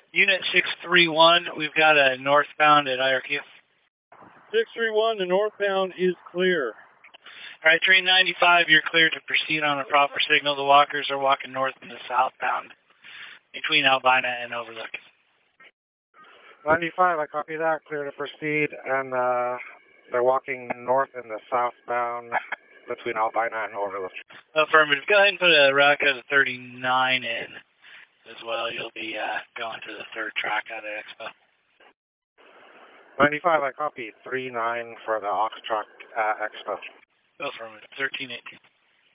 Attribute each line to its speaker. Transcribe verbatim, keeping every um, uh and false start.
Speaker 1: Unit six three one, we've got a northbound at I R Q.
Speaker 2: six three one, the northbound is clear.
Speaker 1: All right, three ninety-five, you're clear to proceed on a proper signal. The walkers are walking north and the southbound between Albina and Overlook.
Speaker 3: ninety-five, I copy that. Clear to proceed, and uh, they're walking north in the southbound between Albina and Overlook.
Speaker 1: Affirmative. Go ahead and put a route code of thirty-nine in as well. You'll be uh, going to the third track out of Expo.
Speaker 3: ninety-five, I copy. three nine for the Ox Truck uh, Expo.
Speaker 1: Affirmative. thirteen eighteen.